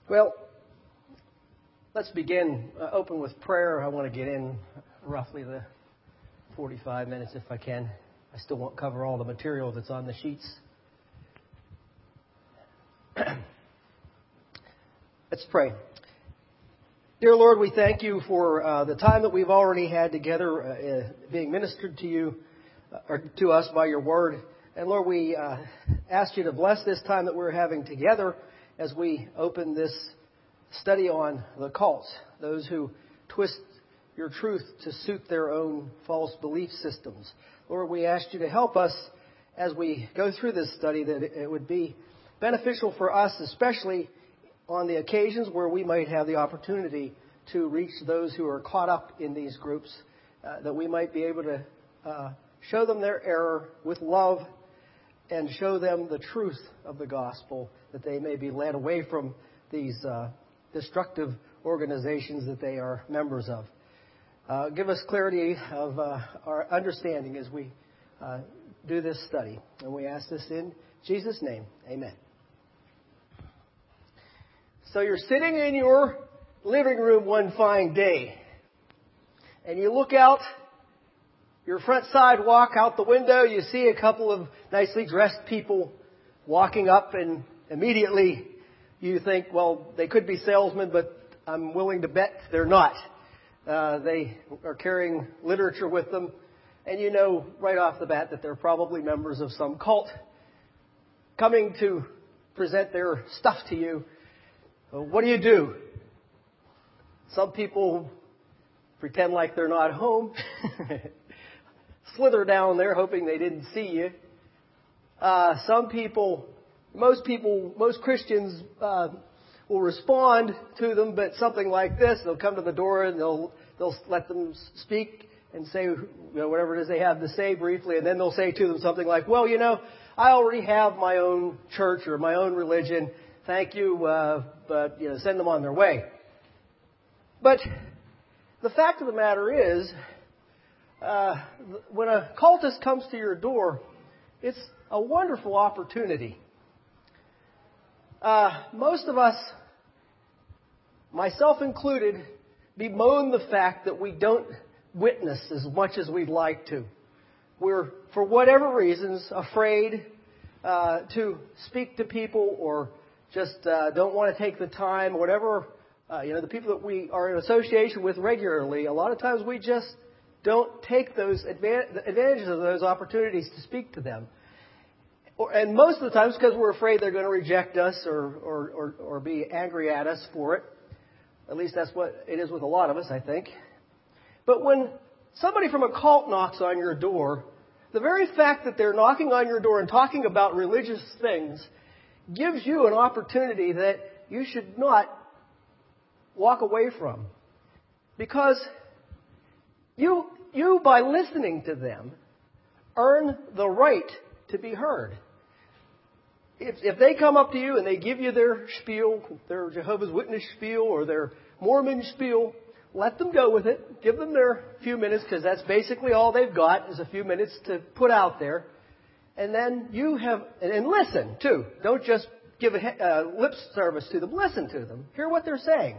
Well, let's begin. Open with prayer. I want to get in roughly the 45 minutes if I can. I still won't cover all the material that's on the sheets. Let's pray. Dear Lord, we thank you for the time that we've already had together being ministered to you, or to us by your word. And Lord, we ask you to bless this time that we're having together as we open this study on the cults, those who twist your truth to suit their own false belief systems. Lord, we ask you to help us as we go through this study, that it would be beneficial for us, especially on the occasions where we might have the opportunity to reach those who are caught up in these groups, that we might be able to show them their error with love and show them the truth of the gospel, that they may be led away from these destructive organizations that they are members of. Give us clarity of our understanding as we do this study. And we ask this in Jesus' name. Amen. So you're sitting in your living room one fine day, and you look out your front sidewalk, out the window, you see a couple of nicely dressed people walking up, and immediately you think, well, they could be salesmen, but I'm willing to bet they're not. They are carrying literature with them, and you know right off the bat that they're probably members of some cult coming to present their stuff to you. What do? Some people pretend like they're not home. Slither down there hoping they didn't see you. Most Christians will respond to them, but something like this, they'll come to the door and they'll let them speak and say whatever it is they have to say briefly, and then they'll say to them something like, well, I already have my own church or my own religion. Thank you, but send them on their way. But the fact of the matter is, when a cultist comes to your door, it's a wonderful opportunity. Most of us, myself included, bemoan the fact that we don't witness as much as we'd like to. We're, for whatever reasons, afraid to speak to people, or just don't want to take the time, whatever. The people that we are in association with regularly, a lot of times we just don't take those advantages of those opportunities to speak to them. And most of the times because we're afraid they're going to reject us or be angry at us for it. At least that's what it is with a lot of us, I think. But when somebody from a cult knocks on your door, the very fact that they're knocking on your door and talking about religious things gives you an opportunity that you should not walk away from. Because you by listening to them, earn the right to be heard. If they come up to you and they give you their spiel, their Jehovah's Witness spiel or their Mormon spiel, let them go with it. Give them their few minutes, because that's basically all they've got is a few minutes to put out there. And then and listen too. Don't just give a lip service to them. Listen to them. Hear what they're saying.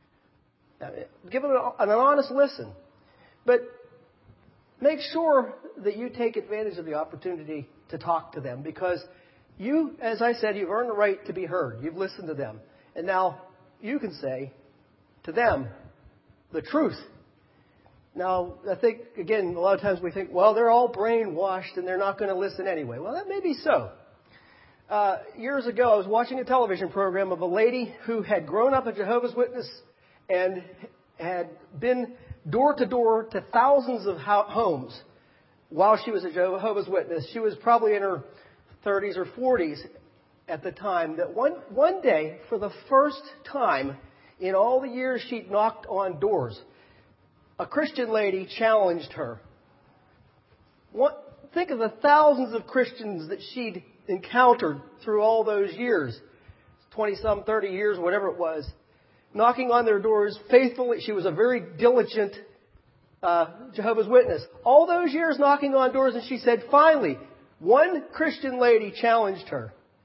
Give them an honest listen. But make sure that you take advantage of the opportunity to talk to them, because you, as I said, you've earned the right to be heard. You've listened to them. And now you can say to them the truth. Now, I think, again, a lot of times we think, well, they're all brainwashed and they're not going to listen anyway. Well, that may be so. Years ago, I was watching a television program of a lady who had grown up a Jehovah's Witness and had been door to door to thousands of homes while she was a Jehovah's Witness. She was probably in her 30s or 40s at the time. That one day, for the first time in all the years she'd knocked on doors, a Christian lady challenged her. Think of the thousands of Christians that she'd encountered through all those years, 20-some, 30 years, whatever it was, knocking on their doors faithfully. She was a very diligent Jehovah's Witness. All those years knocking on doors, and she said, finally, one Christian lady challenged her.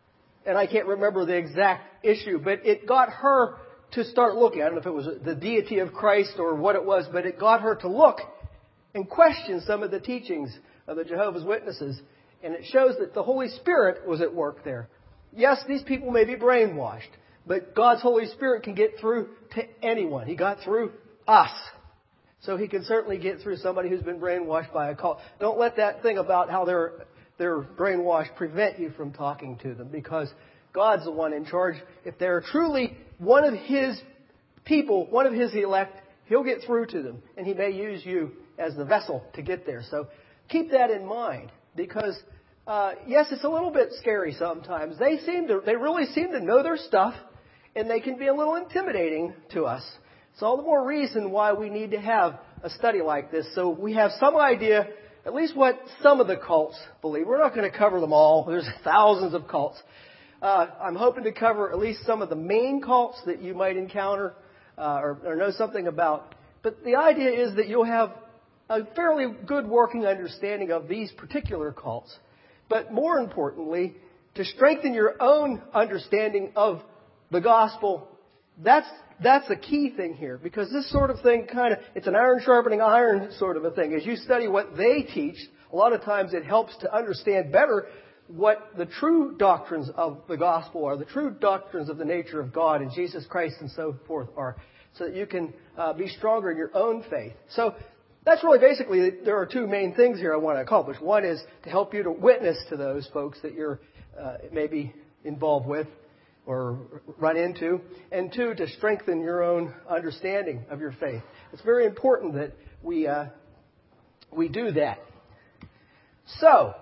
and I can't remember the exact issue, but it got her to start looking. I don't know if it was the deity of Christ or what it was, but it got her to look and question some of the teachings of the Jehovah's Witnesses. And it shows that the Holy Spirit was at work there. Yes, these people may be brainwashed, but God's Holy Spirit can get through to anyone. He got through us. So He can certainly get through somebody who's been brainwashed by a cult. Don't let that thing about how they're brainwashed prevent you from talking to them, because God's the one in charge. If they're truly one of His people, one of His elect, He'll get through to them, and He may use you as the vessel to get there. So keep that in mind, because yes, it's a little bit scary sometimes. They really seem to know their stuff, and they can be a little intimidating to us. It's all the more reason why we need to have a study like this, so we have some idea, at least what some of the cults believe. We're not going to cover them all. There's thousands of cults. I'm hoping to cover at least some of the main cults that you might encounter or know something about. But the idea is that you'll have a fairly good working understanding of these particular cults. But more importantly, to strengthen your own understanding of the gospel, that's a key thing here. Because this sort of thing it's an iron sharpening iron sort of a thing. As you study what they teach, a lot of times it helps to understand better what the true doctrines of the gospel are, the true doctrines of the nature of God and Jesus Christ and so forth are, so that you can be stronger in your own faith. So that's really basically, there are two main things here I want to accomplish. One is to help you to witness to those folks that you're maybe involved with or run into. And two, to strengthen your own understanding of your faith. It's very important that we do that. So,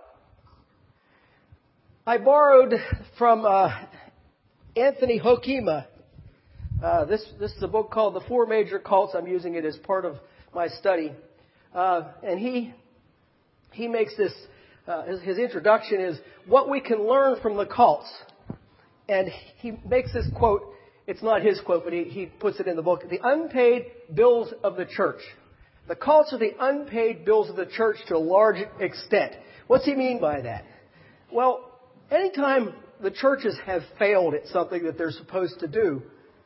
I borrowed from Anthony Hoekema. This is a book called The Four Major Cults. I'm using it as part of my study. And he makes this, his introduction is what we can learn from the cults. And he makes this quote, it's not his quote, but he puts it in the book, the unpaid bills of the church. The cults are the unpaid bills of the church to a large extent. What's he mean by that? Well, anytime the churches have failed at something that they're supposed to do,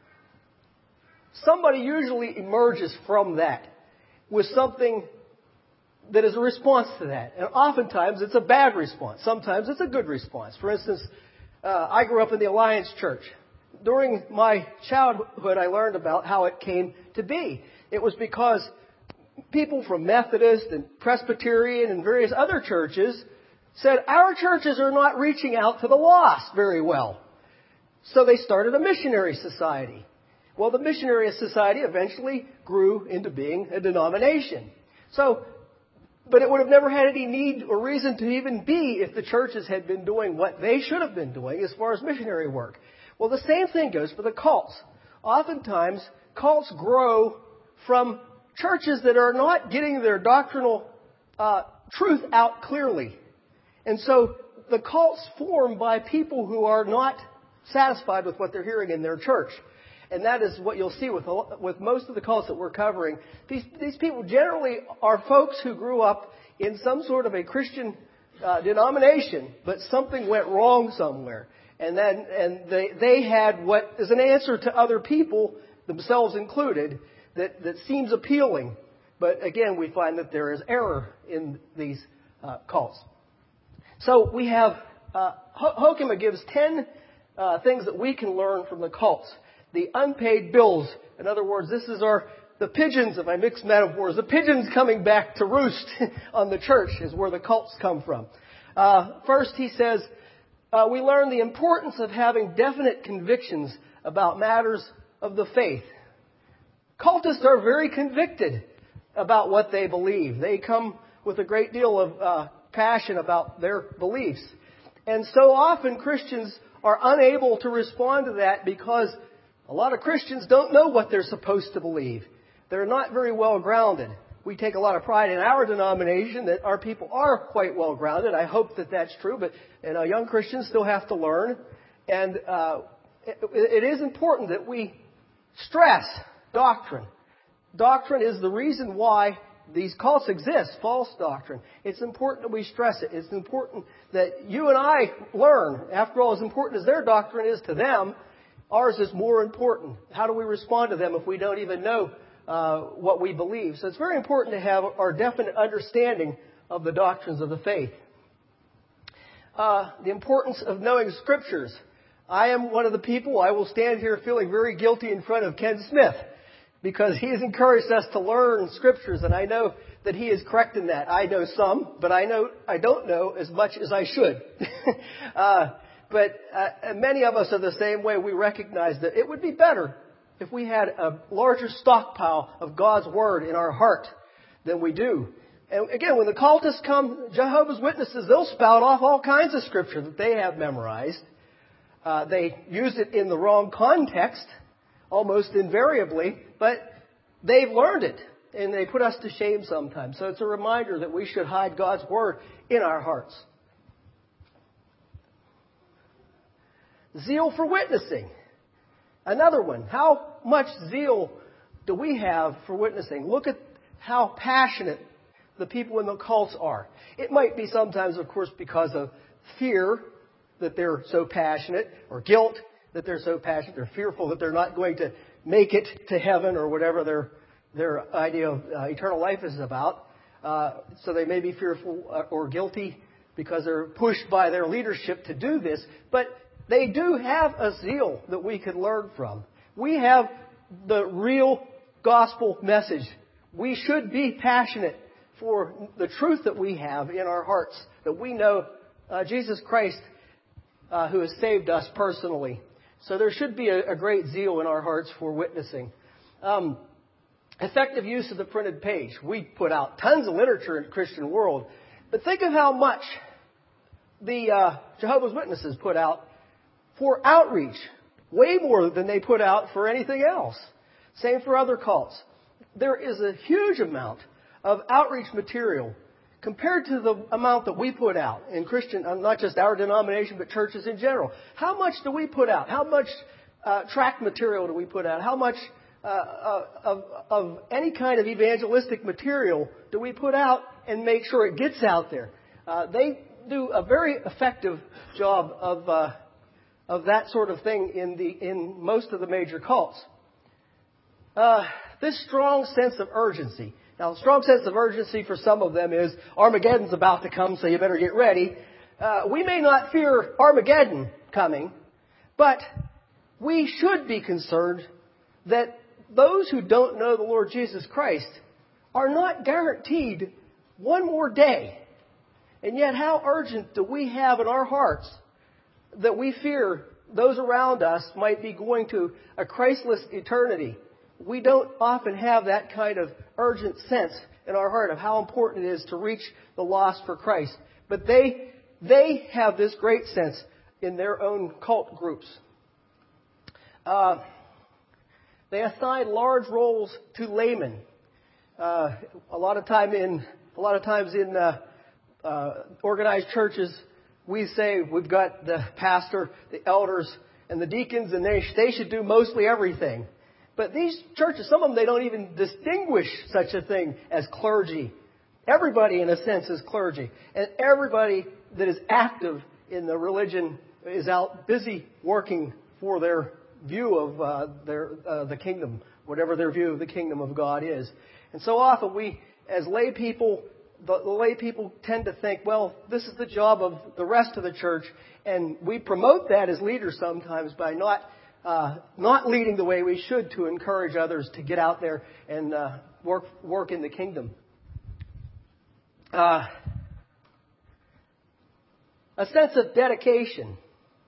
somebody usually emerges from that with something that is a response to that. And oftentimes it's a bad response. Sometimes it's a good response. For instance, I grew up in the Alliance Church. During my childhood, I learned about how it came to be. It was because people from Methodist and Presbyterian and various other churches said, our churches are not reaching out to the lost very well. So they started a missionary society. Well, the missionary society eventually grew into being a denomination. But it would have never had any need or reason to even be if the churches had been doing what they should have been doing as far as missionary work. Well, the same thing goes for the cults. Oftentimes, cults grow from churches that are not getting their doctrinal truth out clearly. And so the cults form by people who are not satisfied with what they're hearing in their church. And that is what you'll see with most of the cults that we're covering. These people generally are folks who grew up in some sort of a Christian denomination, but something went wrong somewhere. And they had what is an answer to other people, themselves included, that seems appealing. But again, we find that there is error in these cults. So we have, Hoekema gives 10 things that we can learn from the cults. The unpaid bills. In other words, this is the pigeons, if I mix metaphors, the pigeons coming back to roost on the church is where the cults come from. First, he says, we learn the importance of having definite convictions about matters of the faith. Cultists are very convicted about what they believe. They come with a great deal of passion about their beliefs. And so often Christians are unable to respond to that because a lot of Christians don't know what they're supposed to believe. They're not very well grounded. We take a lot of pride in our denomination that our people are quite well grounded. I hope that that's true, but young Christians still have to learn. And it is important that we stress doctrine. Doctrine is the reason why these cults exist, false doctrine. It's important that we stress it. It's important that you and I learn. After all, as important as their doctrine is to them, ours is more important. How do we respond to them if we don't even know what we believe? So it's very important to have our definite understanding of the doctrines of the faith. The importance of knowing Scriptures. I am one of the people, I will stand here feeling very guilty in front of Ken Smith, because he has encouraged us to learn Scriptures, and I know that he is correct in that. I know some, but I don't know as much as I should. But many of us are the same way. We recognize that it would be better if we had a larger stockpile of God's Word in our heart than we do. And again, when the cultists come, Jehovah's Witnesses, they'll spout off all kinds of Scripture that they have memorized. They use it in the wrong context, almost invariably, but they've learned it, and they put us to shame sometimes. So it's a reminder that we should hide God's Word in our hearts. Zeal for witnessing. Another one. How much zeal do we have for witnessing? Look at how passionate the people in the cults are. It might be sometimes, of course, because of fear that they're so passionate, or guilt that they're so passionate. They're fearful that they're not going to make it to heaven, or whatever their idea of eternal life is about. So they may be fearful or guilty because they're pushed by their leadership to do this. But they do have a zeal that we could learn from. We have the real gospel message. We should be passionate for the truth that we have in our hearts, that we know Jesus Christ who has saved us personally. So there should be a great zeal in our hearts for witnessing. Effective use of the printed page. We put out tons of literature in the Christian world. But think of how much the Jehovah's Witnesses put out for outreach. Way more than they put out for anything else. Same for other cults. There is a huge amount of outreach material compared to the amount that we put out in Christian, not just our denomination, but churches in general. How much do we put out? How much tract material do we put out? How much of any kind of evangelistic material do we put out and make sure it gets out there? They do a very effective job of that sort of thing in most of the major cults. This strong sense of urgency. Now, the strong sense of urgency for some of them is Armageddon's about to come, so you better get ready. We may not fear Armageddon coming, but we should be concerned that those who don't know the Lord Jesus Christ are not guaranteed one more day. And yet, how urgent do we have in our hearts that we fear those around us might be going to a Christless eternity? We don't often have that kind of urgent sense in our heart of how important it is to reach the lost for Christ. But they have this great sense in their own cult groups. They assign large roles to laymen. A lot of times in organized churches, we say we've got the pastor, the elders, and the deacons, and they should do mostly everything. But these churches, some of them, they don't even distinguish such a thing as clergy. Everybody, in a sense, is clergy. And everybody that is active in the religion is out busy working for their view of the kingdom, whatever their view of the kingdom of God is. And so often we, as lay people, the lay people tend to think, well, this is the job of the rest of the church. And we promote that as leaders sometimes by not leading the way we should to encourage others to get out there and work in the kingdom. A sense of dedication.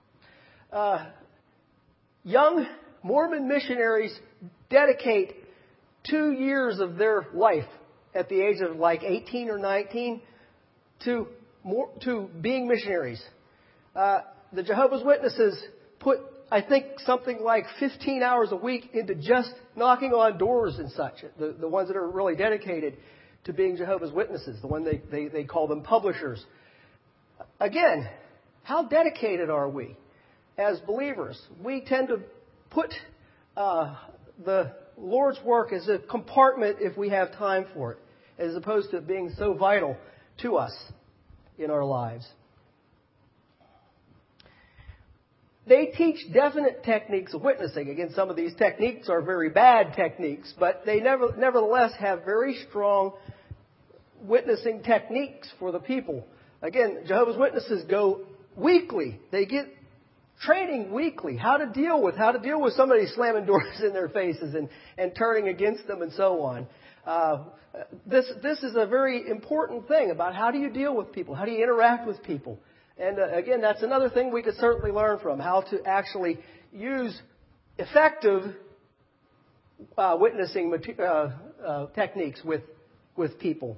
Young Mormon missionaries dedicate 2 years of their life at the age of like 18 or 19 to being missionaries. The Jehovah's Witnesses put, I think, something like 15 hours a week into just knocking on doors and such. The ones that are really dedicated to being Jehovah's Witnesses, the one they call them publishers. Again, how dedicated are we as believers? We tend to put the Lord's work as a compartment if we have time for it. as opposed to being so vital to us in our lives. They teach definite techniques of witnessing. Again, some of these techniques are very bad techniques, but they nevertheless have very strong witnessing techniques for the people. Again, Jehovah's Witnesses go weekly. They get training weekly, how to deal with somebody slamming doors in their faces and turning against them and so on. This is a very important thing about how do you deal with people, how do you interact with people. And again, that's another thing we could certainly learn from, how to actually use effective witnessing techniques with people.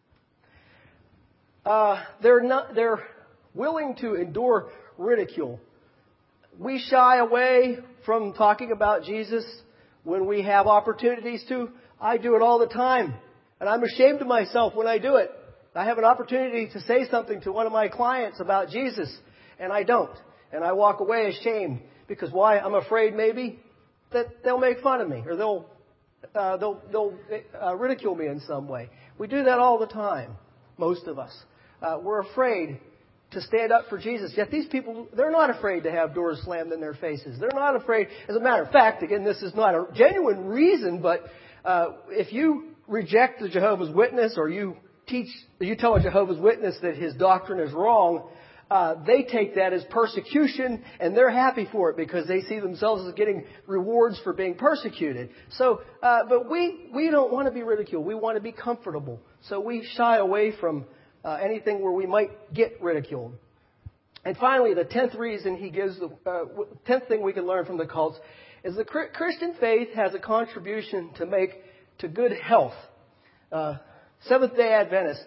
They're willing to endure ridicule. We shy away from talking about Jesus when we have opportunities to. I do it all the time, and I'm ashamed of myself when I do it. I have an opportunity to say something to one of my clients about Jesus, and I don't. And I walk away ashamed. Because why? I'm afraid maybe that they'll make fun of me, or they'll ridicule me in some way. We do that all the time, most of us. We're afraid to stand up for Jesus. Yet these people, they're not afraid to have doors slammed in their faces. They're not afraid. As a matter of fact, again, this is not a genuine reason, but if you reject the Jehovah's Witness or you tell a Jehovah's Witness that his doctrine is wrong, they take that as persecution, and they're happy for it because they see themselves as getting rewards for being persecuted. So, but we don't want to be ridiculed. We want to be comfortable. So we shy away from anything where we might get ridiculed. And finally, the 10th reason he gives, the 10th thing we can learn from the cults, is the Christian faith has a contribution to make to good health. Seventh-day Adventists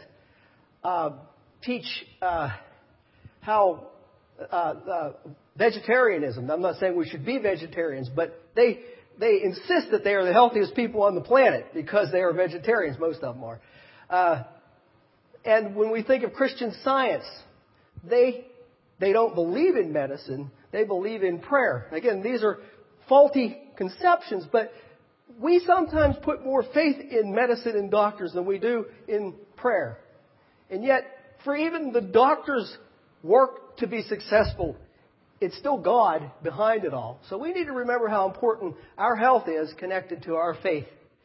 teach how vegetarianism. I'm not saying we should be vegetarians, but they insist that they are the healthiest people on the planet because they are vegetarians. Most of them are. And when we think of Christian Science, they don't believe in medicine. They believe in prayer. Again, these are faulty conceptions, but we sometimes put more faith in medicine and doctors than we do in prayer. And yet, for even the doctors' work to be successful, it's still God behind it all. So we need to remember how important our health is connected to our faith.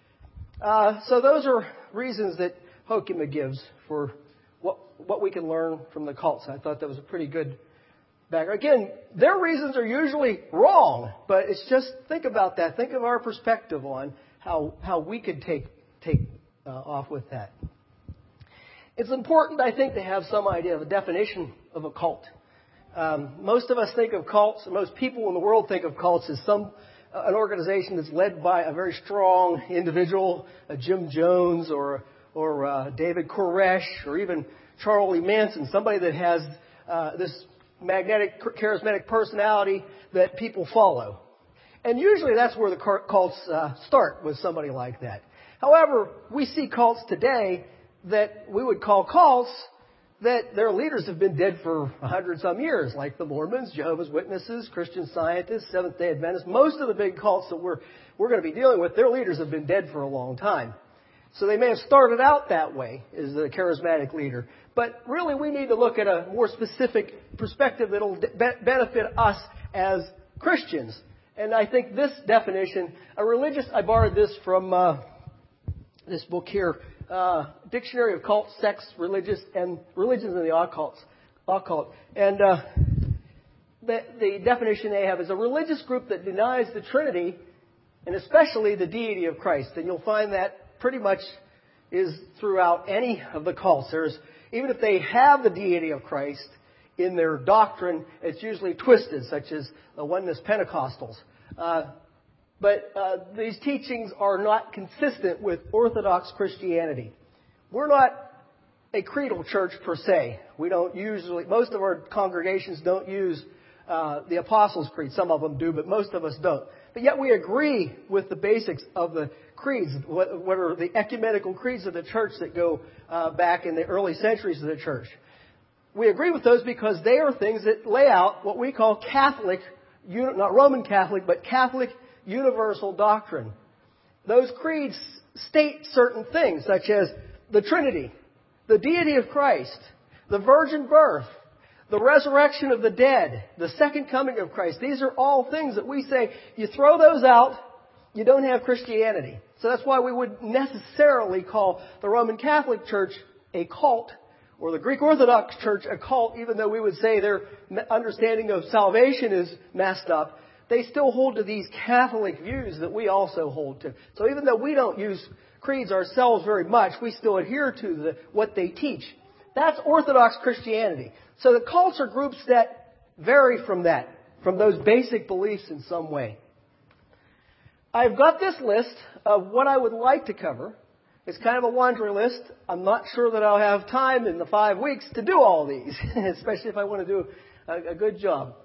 So those are reasons that Hoekema gives for what we can learn from the cults. I thought that was a pretty good background. Again, their reasons are usually wrong, but it's just, think about that. Think of our perspective on how we could take off with that. It's important, I think, to have some idea of a definition of a cult. Most of us think of cults, most people in the world think of cults as an organization that's led by a very strong individual, a Jim Jones or David Koresh, or even Charlie Manson, somebody that has this magnetic, charismatic personality that people follow. And usually that's where the cults start, with somebody like that. However, we see cults today that we would call cults that their leaders have been dead for 100-some years, like the Mormons, Jehovah's Witnesses, Christian Scientists, Seventh-day Adventists. Most of the big cults that we're going to be dealing with, their leaders have been dead for a long time. So they may have started out that way as a charismatic leader. But really we need to look at a more specific perspective that will benefit us as Christians. And I think this definition, I borrowed this from this book here, Dictionary of Cults, Sects, Religions and the Occult. And the definition they have is a religious group that denies the Trinity and especially the deity of Christ. And you'll find that pretty much is throughout any of the cults. Even if they have the deity of Christ in their doctrine, it's usually twisted, such as the Oneness Pentecostals. But these teachings are not consistent with Orthodox Christianity. We're not a creedal church per se. Most of our congregations don't use the Apostles' Creed. Some of them do, but most of us don't. But yet we agree with the basics of the creeds, what are the ecumenical creeds of the church that go back in the early centuries of the church. We agree with those because they are things that lay out what we call Catholic, not Roman Catholic, but Catholic universal doctrine. Those creeds state certain things, such as the Trinity, the deity of Christ, the virgin birth, the resurrection of the dead, the second coming of Christ. These are all things that we say, you throw those out, you don't have Christianity. So that's why we would necessarily call the Roman Catholic Church a cult, or the Greek Orthodox Church a cult, even though we would say their understanding of salvation is messed up. They still hold to these Catholic views that we also hold to. So even though we don't use creeds ourselves very much, we still adhere to what they teach. That's Orthodox Christianity. So the cults are groups that vary from that, from those basic beliefs in some way. I've got this list of what I would like to cover. It's kind of a laundry list. I'm not sure that I'll have time in the 5 weeks to do all these, especially if I want to do a good job.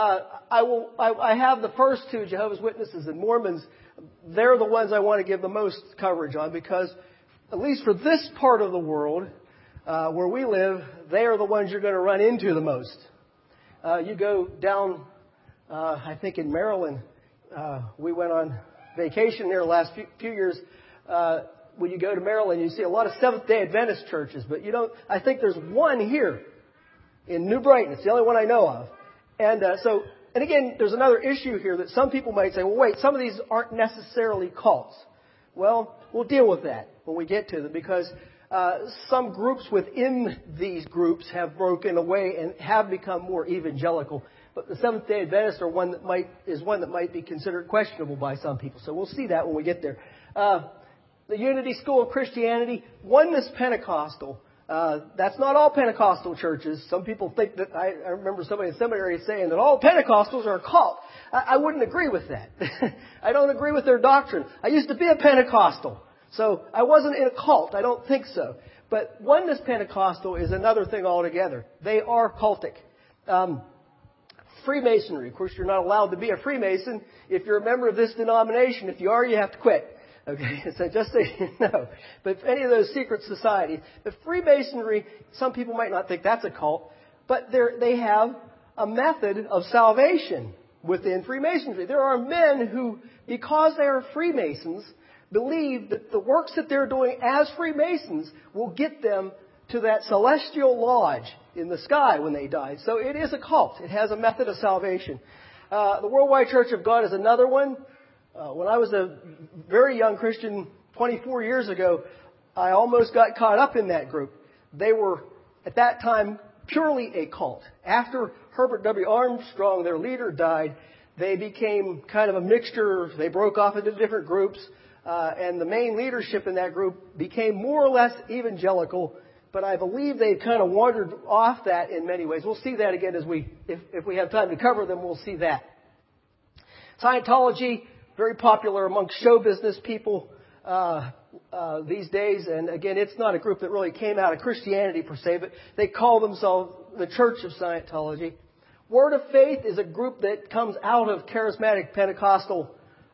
I have the first two, Jehovah's Witnesses and Mormons. They're the ones I want to give the most coverage on because, at least for this part of the world where we live, they are the ones you're going to run into the most. You go down, I think in Maryland, we went on vacation there the last few years. When you go to Maryland, you see a lot of Seventh-day Adventist churches, but you don't. I think there's one here in New Brighton. It's the only one I know of. And and again, there's another issue here that some people might say, well, wait, some of these aren't necessarily cults. Well, we'll deal with that when we get to them because some groups within these groups have broken away and have become more evangelical. But the Seventh-day Adventists are one that might be considered questionable by some people. So we'll see that when we get there. The Unity School of Christianity, Oneness Pentecostal. That's not all Pentecostal churches. Some people think that, I remember somebody in seminary saying that all Pentecostals are a cult. I wouldn't agree with that. I don't agree with their doctrine. I used to be a Pentecostal, so I wasn't in a cult. I don't think so. But Oneness Pentecostal is another thing altogether. They are cultic. Freemasonry. Of course, you're not allowed to be a Freemason if you're a member of this denomination. If you are, you have to quit. Okay, so just so you know. But any of those secret societies, the Freemasonry, some people might not think that's a cult, but they have a method of salvation within Freemasonry. There are men who, because they are Freemasons, believe that the works that they're doing as Freemasons will get them to that celestial lodge in the sky when they die. So it is a cult. It has a method of salvation. The Worldwide Church of God is another one. When I was a very young Christian 24 years ago, I almost got caught up in that group. They were, at that time, purely a cult. After Herbert W. Armstrong, their leader, died, they became kind of a mixture. They broke off into different groups. And the main leadership in that group became more or less evangelical. But I believe they've kind of wandered off that in many ways. We'll see that again if we have time to cover them, we'll see that. Scientology, very popular among show business people these days. And again, it's not a group that really came out of Christianity per se, but they call themselves the Church of Scientology. Word of Faith is a group that comes out of charismatic Pentecostal.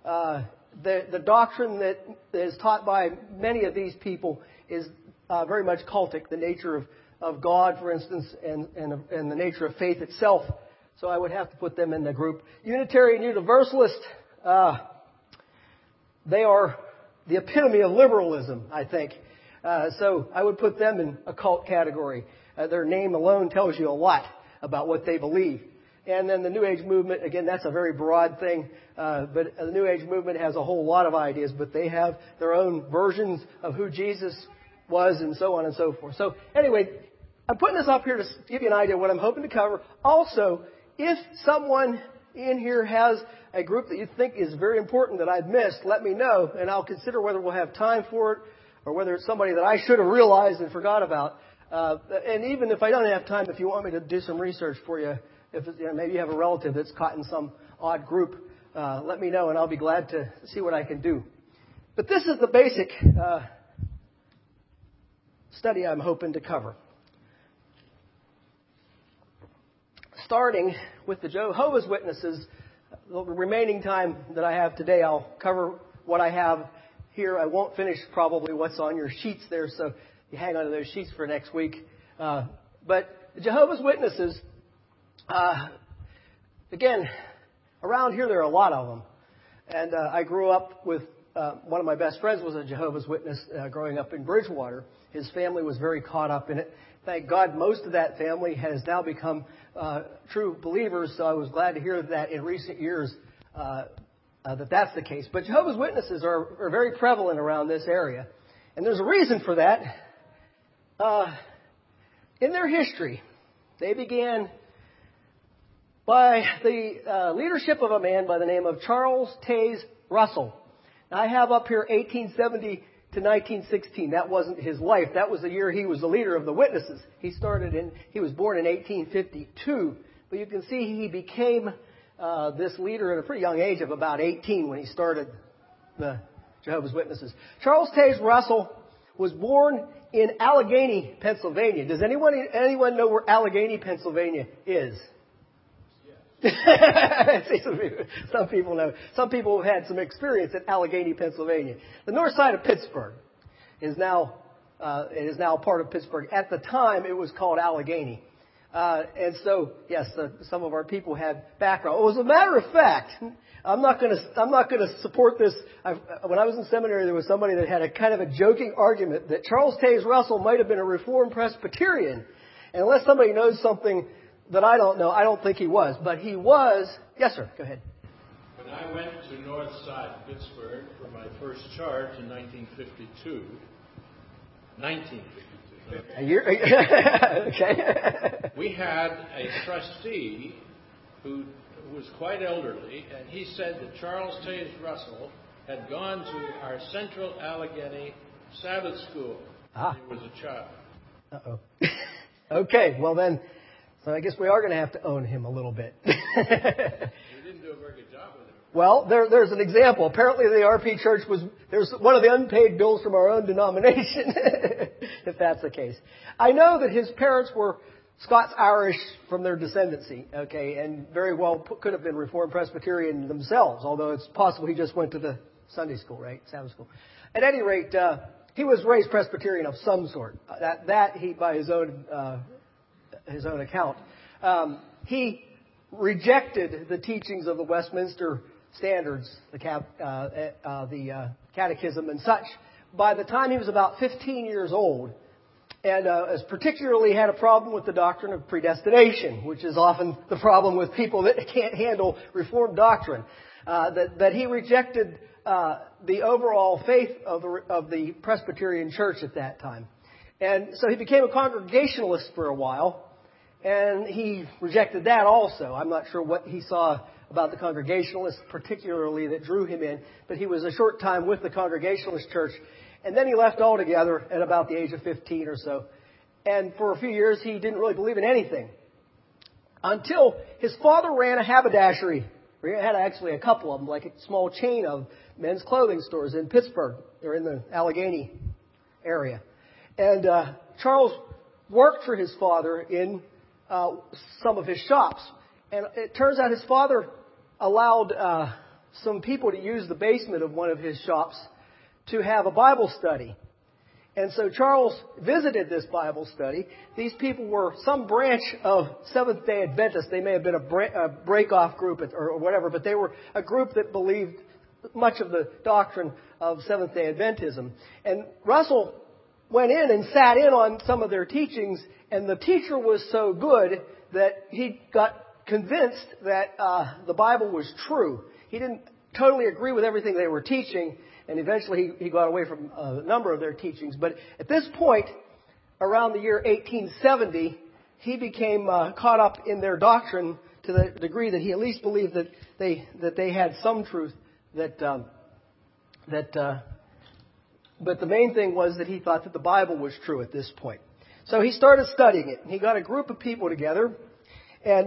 The doctrine that is taught by many of these people is very much cultic, the nature of God, for instance, and the nature of faith itself. So I would have to put them in the group. Unitarian Universalist, they are the epitome of liberalism, I think. So I would put them in a cult category. Their name alone tells you a lot about what they believe. And then the New Age movement, again, that's a very broad thing. But the New Age movement has a whole lot of ideas, but they have their own versions of who Jesus was and so on and so forth. So anyway, I'm putting this up here to give you an idea of what I'm hoping to cover. Also, if someone in here has a group that you think is very important that I've missed, let me know, and I'll consider whether we'll have time for it or whether it's somebody that I should have realized and forgot about. And even if I don't have time, if you want me to do some research for you, if maybe you have a relative that's caught in some odd group, let me know, and I'll be glad to see what I can do. But this is the basic study I'm hoping to cover. Starting with the Jehovah's Witnesses, the remaining time that I have today, I'll cover what I have here. I won't finish probably what's on your sheets there, so you hang on to those sheets for next week. But the Jehovah's Witnesses, again, around here there are a lot of them. And I grew up with one of my best friends was a Jehovah's Witness growing up in Bridgewater. His family was very caught up in it. Thank God most of that family has now become true believers, so I was glad to hear that in recent years that that's the case. But Jehovah's Witnesses are very prevalent around this area. And there's a reason for that. In their history, they began by the leadership of a man by the name of Charles Taze Russell. Now, I have up here 1870 to 1916. That wasn't his life. That was the year he was the leader of the Witnesses. He was born in 1852. But you can see he became this leader at a pretty young age of about 18 when he started the Jehovah's Witnesses. Charles Taze Russell was born in Allegheny, Pennsylvania. Does anyone know where Allegheny, Pennsylvania is? Some people know. Some people have had some experience at Allegheny, Pennsylvania. The north side of Pittsburgh is now part of Pittsburgh. At the time, it was called Allegheny. And so, yes, some of our people had background. Well, as a matter of fact, I'm not going to support this. When I was in seminary, there was somebody that had a kind of a joking argument that Charles Taze Russell might have been a Reformed Presbyterian. And unless somebody knows something that I don't know, I don't think he was. But he was. Yes, sir. Go ahead. When I went to North Side Pittsburgh for my first charge in 1952. Okay. We had a trustee who was quite elderly, and he said that Charles Taze Russell had gone to our Central Allegheny Sabbath School when he was a child. Uh-oh. Okay, well then, so I guess we are going to have to own him a little bit. We didn't do a very good job with him. Well, there's an example. Apparently the RP Church there's one of the unpaid bills from our own denomination, if that's the case. I know that his parents were Scots-Irish from their descendancy, okay, and very well could have been Reformed Presbyterian themselves, although it's possible he just went to the Sunday school, right, Sabbath school. At any rate, he was raised Presbyterian of some sort. That he, by his own account, he rejected the teachings of the Westminster Standards, the Catechism and such. By the time he was about 15 years old, and as particularly had a problem with the doctrine of predestination, which is often the problem with people that can't handle Reformed doctrine, that he rejected the overall faith of the Presbyterian Church at that time. And so he became a Congregationalist for a while, and he rejected that also. I'm not sure what he saw about the Congregationalists particularly that drew him in, but he was a short time with the Congregationalist Church. And then he left altogether at about the age of 15 or so. And for a few years, he didn't really believe in anything. Until his father ran a haberdashery. He had actually a couple of them, like a small chain of men's clothing stores in Pittsburgh, or in the Allegheny area. And Charles worked for his father in some of his shops. And it turns out his father allowed some people to use the basement of one of his shops to have a Bible study. And so Charles visited this Bible study. These people were some branch of Seventh-day Adventists. They may have been a break-off group or whatever, but they were a group that believed much of the doctrine of Seventh-day Adventism. And Russell went in and sat in on some of their teachings, and the teacher was so good that he got convinced that the Bible was true. He didn't totally agree with everything they were teaching, and eventually he got away from a number of their teachings. But at this point, around the year 1870, he became caught up in their doctrine to the degree that he at least believed that they had some truth. But the main thing was that he thought that the Bible was true at this point. So he started studying it. He got a group of people together, and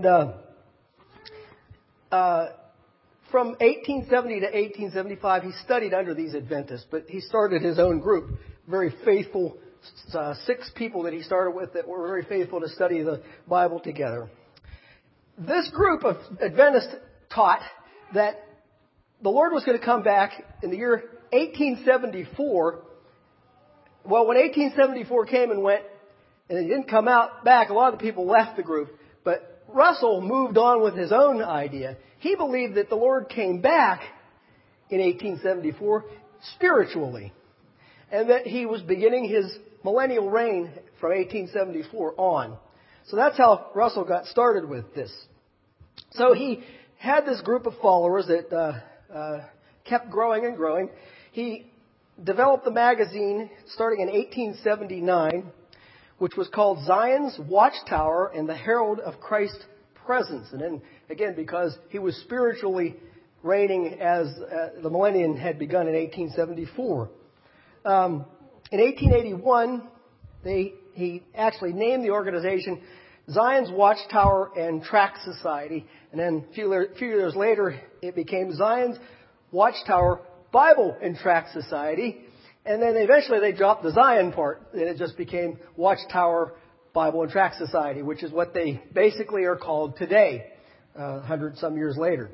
from 1870 to 1875, he studied under these Adventists, but he started his own group, very faithful, 6 people that he started with that were very faithful to study the Bible together. This group of Adventists taught that the Lord was going to come back in the year 1874. Well, when 1874 came and went, and it didn't come back, a lot of the people left the group, but Russell moved on with his own idea. He believed that the Lord came back in 1874 spiritually, and that he was beginning his millennial reign from 1874 on. So that's how Russell got started with this. So he had this group of followers that kept growing and growing. He developed the magazine starting in 1879, which was called Zion's Watchtower and the Herald of Christ's Presence. And then, again, because he was spiritually reigning as the millennium had begun in 1874. In 1881, he actually named the organization Zion's Watchtower and Tract Society. And then a few years later, it became Zion's Watchtower Bible and Tract Society. And then eventually they dropped the Zion part, and it just became Watchtower Bible and Tract Society, which is what they basically are called today, 100-some years later.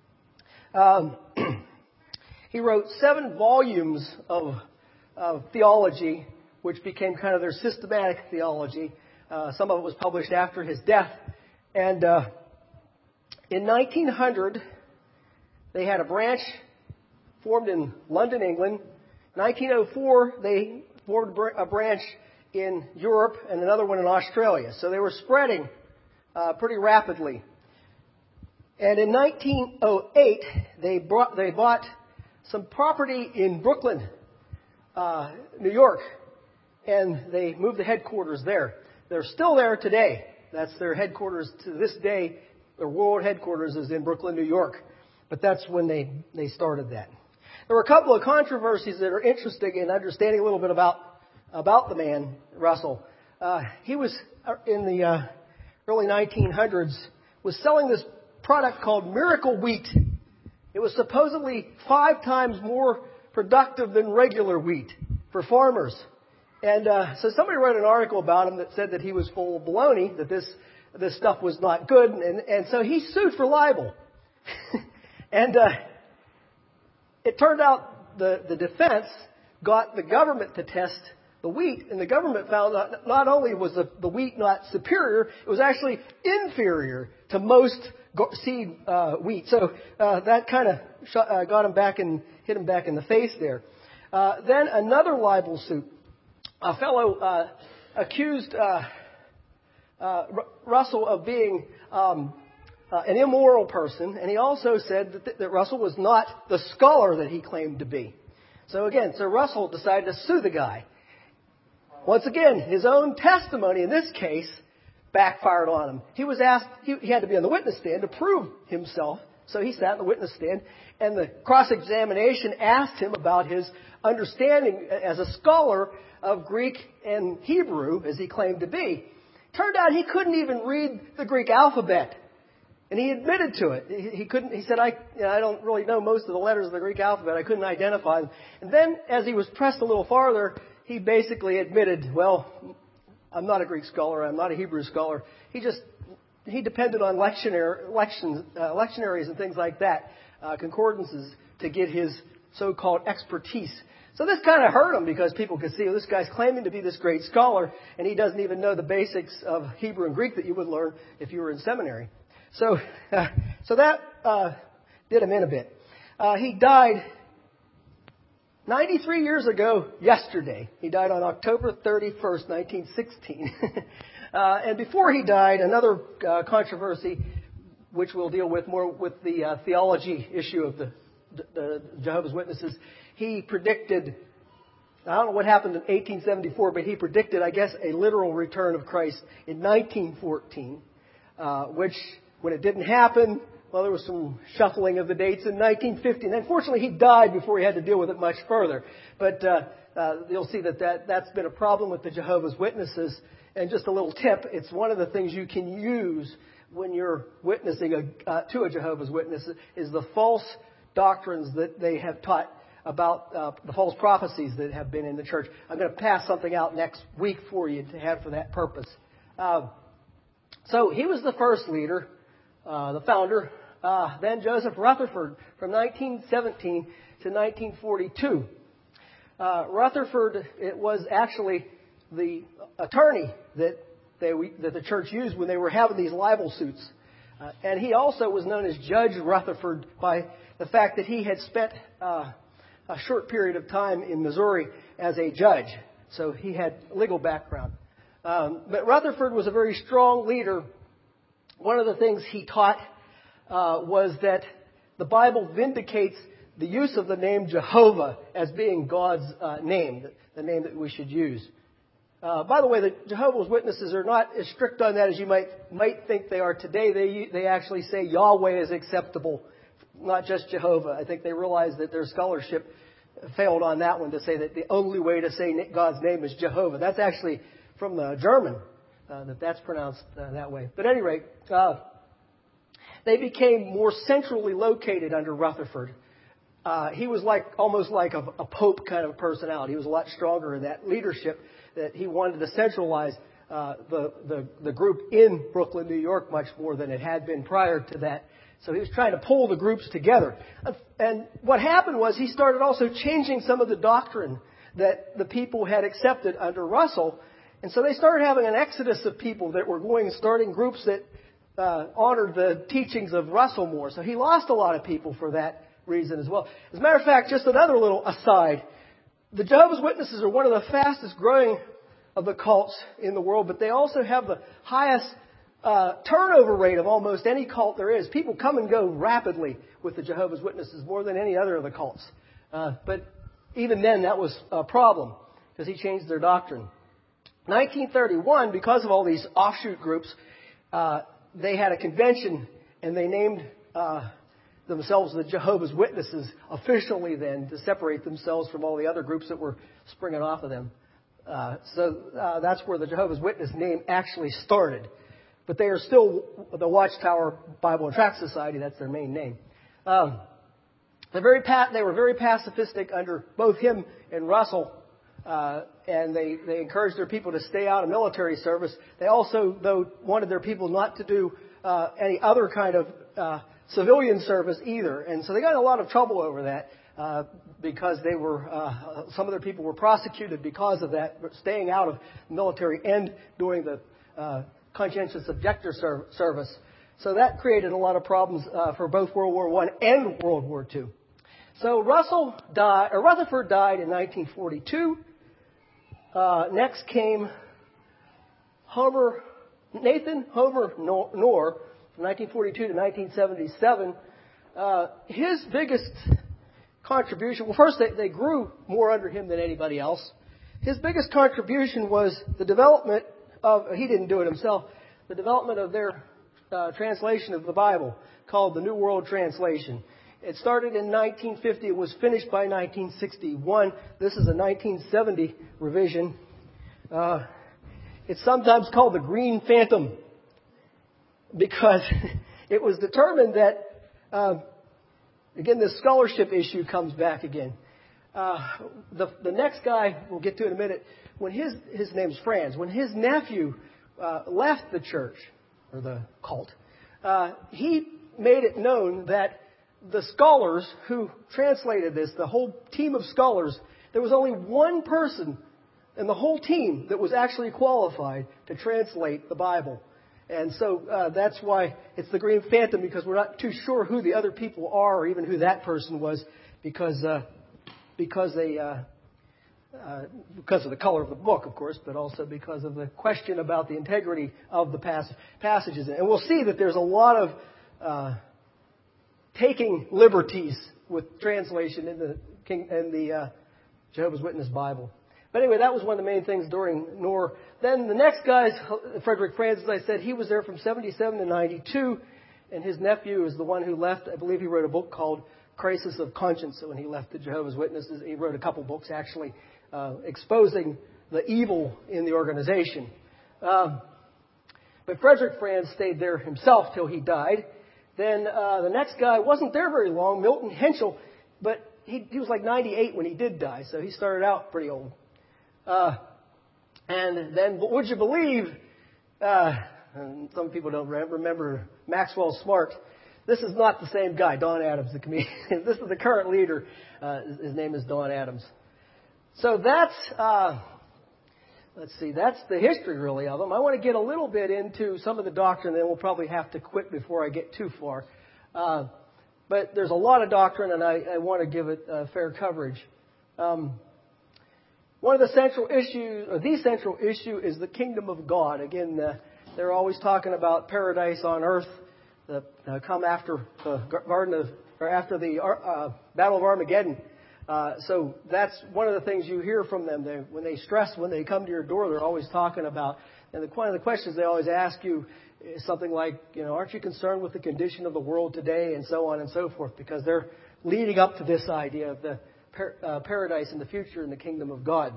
He wrote 7 volumes of theology, which became kind of their systematic theology. Some of it was published after his death. And in 1900, they had a branch formed in London, England. 1904, they formed a branch in Europe and another one in Australia. So they were spreading pretty rapidly. And in 1908, they bought some property in Brooklyn, New York, and they moved the headquarters there. They're still there today. That's their headquarters to this day. Their world headquarters is in Brooklyn, New York. But that's when they started that. There were a couple of controversies that are interesting in understanding a little bit about the man, Russell. He was, in the early 1900s, was selling this product called Miracle Wheat. It was supposedly 5 times more productive than regular wheat for farmers. And so somebody wrote an article about him that said that he was full of baloney, that this stuff was not good, and so he sued for libel. And it turned out the defense got the government to test the wheat, and the government found that not only was the wheat not superior, it was actually inferior to most seed wheat. So that kind of got him back and hit him back in the face there. Then another libel suit. A fellow accused Russell of being an immoral person, and he also said that Russell was not the scholar that he claimed to be. So Russell decided to sue the guy. Once again, his own testimony in this case backfired on him. He was asked, he had to be on the witness stand to prove himself, so he sat in the witness stand, and the cross-examination asked him about his understanding as a scholar of Greek and Hebrew, as he claimed to be. Turned out he couldn't even read the Greek alphabet. And he admitted to it. He couldn't. He said, I don't really know most of the letters of the Greek alphabet. I couldn't identify them. And then, as he was pressed a little farther, he basically admitted, well, I'm not a Greek scholar. I'm not a Hebrew scholar. He depended on lectionaries and things like that, concordances, to get his so-called expertise. So this kind of hurt him because people could see, well, this guy's claiming to be this great scholar, and he doesn't even know the basics of Hebrew and Greek that you would learn if you were in seminary. So that did him in a bit. He died 93 years ago yesterday. He died on October 31st, 1916. And before he died, another controversy, which we'll deal with more with the theology issue of the Jehovah's Witnesses. He predicted, I don't know what happened in 1874, but he predicted, I guess, a literal return of Christ in 1914, which, when it didn't happen, well, there was some shuffling of the dates in 1950. And unfortunately, he died before he had to deal with it much further. But you'll see that's been a problem with the Jehovah's Witnesses. And just a little tip, it's one of the things you can use when you're witnessing to a Jehovah's Witness is the false doctrines that they have taught about the false prophecies that have been in the church. I'm going to pass something out next week for you to have for that purpose. So he was the first leader, the founder. Then Joseph Rutherford from 1917 to 1942. Rutherford, it was actually the attorney that the church used when they were having these libel suits. And he also was known as Judge Rutherford by the fact that he had spent a short period of time in Missouri as a judge. So he had legal background. But Rutherford was a very strong leader. One of the things he taught was that the Bible vindicates the use of the name Jehovah as being God's name, the name that we should use. By the way, the Jehovah's Witnesses are not as strict on that as you might think they are today. They actually say Yahweh is acceptable, not just Jehovah. I think they realize that their scholarship failed on that one to say that the only way to say God's name is Jehovah. That's actually from the German, that's pronounced that way. But at any rate, they became more centrally located under Rutherford. He was almost like a pope kind of personality. He was a lot stronger in that leadership, that he wanted to centralize the group in Brooklyn, New York, much more than it had been prior to that. So he was trying to pull the groups together. And what happened was he started also changing some of the doctrine that the people had accepted under Russell. And so they started having an exodus of people that were starting groups that honored the teachings of Russell more. So he lost a lot of people for that reason as well. As a matter of fact, just another little aside, the Jehovah's Witnesses are one of the fastest growing of the cults in the world, but they also have the highest turnover rate of almost any cult there is. People come and go rapidly with the Jehovah's Witnesses, more than any other of the cults. But even then, that was a problem, because he changed their doctrine. 1931, because of all these offshoot groups, they had a convention, and they named themselves the Jehovah's Witnesses officially then, to separate themselves from all the other groups that were springing off of them. So that's where the Jehovah's Witness name actually started. But they are still the Watchtower Bible and Tract Society. That's their main name. They were very pacifistic under both him and Russell. And they encouraged their people to stay out of military service. They also, though, wanted their people not to do any other kind of civilian service either. And so they got in a lot of trouble over that because they were some of their people were prosecuted because of that, staying out of military and doing the conscientious objector service. So that created a lot of problems for both World War I and World War II. So Rutherford died in 1942. Next came Nathan Homer Knorr from 1942 to 1977. His biggest contribution, well, first they grew more under him than anybody else. His biggest contribution was the development of, he didn't do it himself, the development of their translation of the Bible called the New World Translation. It started in 1950. It was finished by 1961. This is a 1970 revision. It's sometimes called the Green Phantom because it was determined that, again, this scholarship issue comes back again. The next guy, we'll get to in a minute, when his name's Franz, when his nephew left the church, or the cult, he made it known that the scholars who translated this, the whole team of scholars, there was only one person in the whole team that was actually qualified to translate the Bible. And so that's why it's the Green Phantom, because we're not too sure who the other people are or even who that person was, because of the color of the book, of course, but also because of the question about the integrity of the passages. And we'll see that there's a lot of taking liberties with translation in the Jehovah's Witness Bible. But anyway, that was one of the main things during Knorr. Then the next guy, Frederick Franz, as I said, he was there from 77 to 92, and his nephew is the one who left. I believe he wrote a book called Crisis of Conscience. So when he left the Jehovah's Witnesses, he wrote a couple books actually exposing the evil in the organization. But Frederick Franz stayed there himself till he died. Then the next guy wasn't there very long, Milton Henschel, but he was like 98 when he did die, so he started out pretty old. And then, would you believe, and some people don't remember Maxwell Smart. This is not the same guy, Don Adams, the comedian. This is the current leader. His name is Don Adams. So that's, that's the history really of them. I want to get a little bit into some of the doctrine, then we'll probably have to quit before I get too far. But there's a lot of doctrine, and I want to give it fair coverage. One of the central issues, or the central issue, is the kingdom of God. Again, they're always talking about paradise on earth, come after the after the Battle of Armageddon. So that's one of the things you hear from them. When they come to your door, they're always talking about. And one of the questions they always ask you is something like, aren't you concerned with the condition of the world today, and so on and so forth, because they're leading up to this idea of the paradise in the future in the kingdom of God.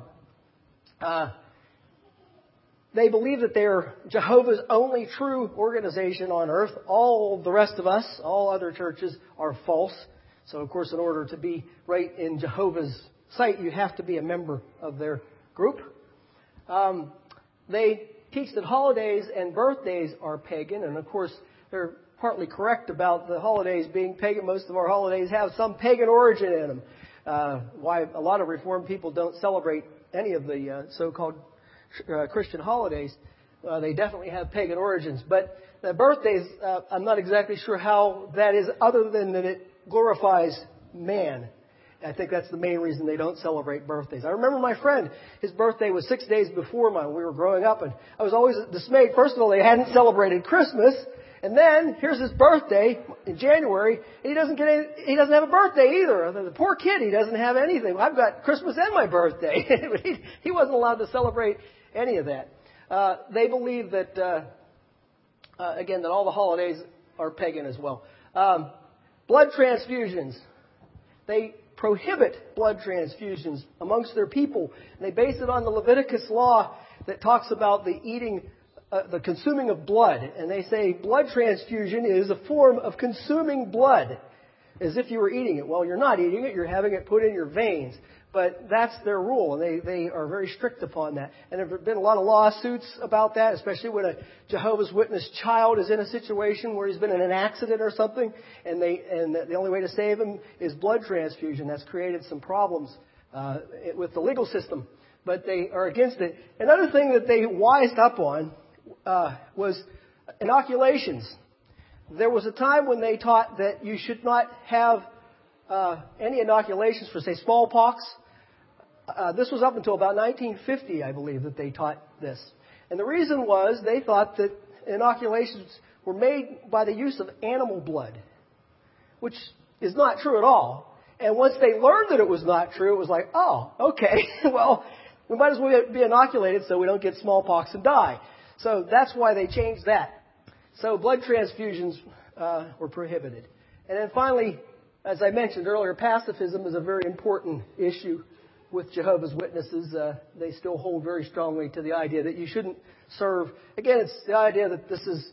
They believe that they're Jehovah's only true organization on earth. All the rest of us, all other churches, are false. So, of course, in order to be right in Jehovah's sight, you have to be a member of their group. They teach that holidays and birthdays are pagan, and of course, they're partly correct about the holidays being pagan. Most of our holidays have some pagan origin in them. Why a lot of Reformed people don't celebrate any of the so-called Christian holidays. They definitely have pagan origins. But the birthdays, I'm not exactly sure how that is, other than that it glorifies man. I think that's the main reason they don't celebrate birthdays. I remember my friend, his birthday was 6 days before mine when we were growing up, and I was always dismayed. First of all, they hadn't celebrated Christmas. And then here's his birthday in January. And he doesn't have a birthday either. The poor kid, he doesn't have anything. I've got Christmas and my birthday. He wasn't allowed to celebrate any of that. They believe that, again, that all the holidays are pagan as well. Blood transfusions. They prohibit blood transfusions amongst their people. And they base it on the Leviticus law that talks about the consuming of blood. And they say blood transfusion is a form of consuming blood, as if you were eating it. Well, you're not eating it. You're having it put in your veins. But that's their rule, and they are very strict upon that. And there have been a lot of lawsuits about that, especially when a Jehovah's Witness child is in a situation where he's been in an accident or something, and the only way to save him is blood transfusion. That's created some problems with the legal system. But they are against it. Another thing that they wised up on was inoculations. There was a time when they taught that you should not have any inoculations for, say, smallpox. This was up until about 1950, I believe, that they taught this. And the reason was they thought that inoculations were made by the use of animal blood, which is not true at all. And once they learned that it was not true, it was like, oh, okay, well, we might as well be inoculated so we don't get smallpox and die. So that's why they changed that. So blood transfusions were prohibited. And then finally, as I mentioned earlier, pacifism is a very important issue with Jehovah's Witnesses. They still hold very strongly to the idea that you shouldn't serve. Again, it's the idea that this is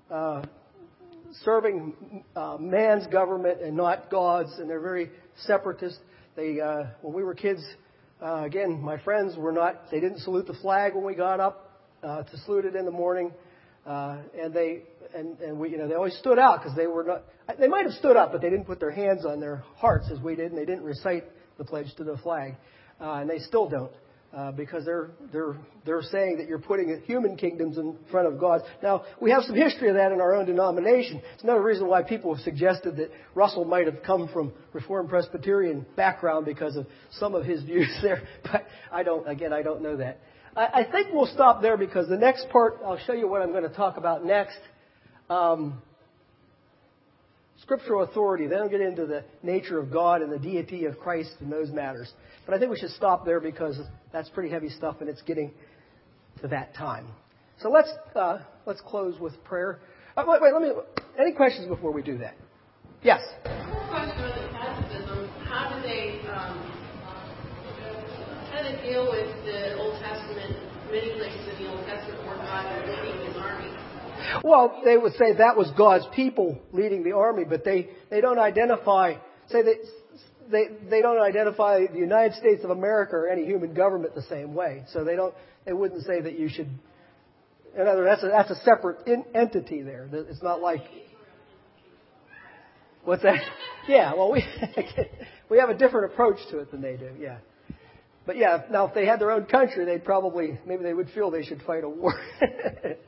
serving man's government and not God's, and they're very separatist. When we were kids, again, my friends they didn't salute the flag when we got up to salute it in the morning, and they always stood out because they were not. They might have stood up, but they didn't put their hands on their hearts as we did, and they didn't recite the pledge to the flag, and they still don't because they're saying that you're putting human kingdoms in front of God's. Now we have some history of that in our own denomination. It's another reason why people have suggested that Russell might have come from Reformed Presbyterian background because of some of his views there, but I don't know that. I think we'll stop there because the next part, I'll show you what I'm going to talk about next. Scriptural authority. Then I'll get into the nature of God and the deity of Christ and those matters. But I think we should stop there because that's pretty heavy stuff and it's getting to that time. So let's close with prayer. Any questions before we do that? Yes? Question on the pacifism. How do they deal with the Old Testament, many places in the Old Testament where God is leading His army? Well, they would say that was God's people leading the army, but they don't identify. They don't identify the United States of America or any human government the same way. So they wouldn't say that you should. In other words, that's a separate entity there. It's not like. What's that? Yeah. Well, we have a different approach to it than they do. Yeah. But yeah, now if they had their own country, maybe they would feel they should fight a war.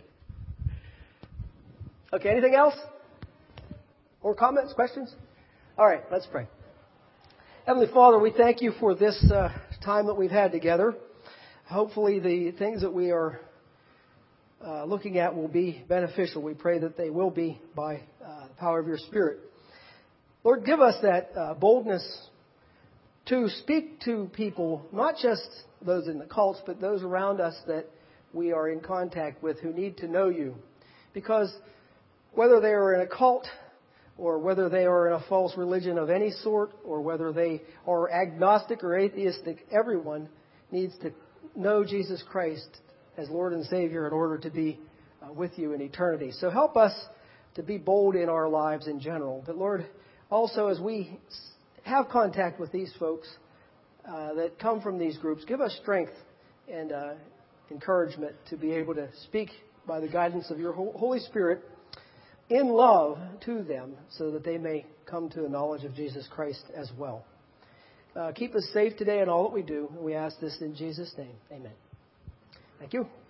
Okay, anything else? Or comments, questions? All right, let's pray. Heavenly Father, we thank you for this time that we've had together. Hopefully the things that we are looking at will be beneficial. We pray that they will be by the power of your Spirit. Lord, give us that boldness to speak to people, not just those in the cults, but those around us that we are in contact with who need to know you. Because whether they are in a cult or whether they are in a false religion of any sort, or whether they are agnostic or atheistic, everyone needs to know Jesus Christ as Lord and Savior in order to be with you in eternity. So help us to be bold in our lives in general. But Lord, also as we have contact with these folks that come from these groups, give us strength and encouragement to be able to speak by the guidance of your Holy Spirit in love to them so that they may come to the knowledge of Jesus Christ as well. Keep us safe today in all that we do. We ask this in Jesus' name. Amen. Thank you.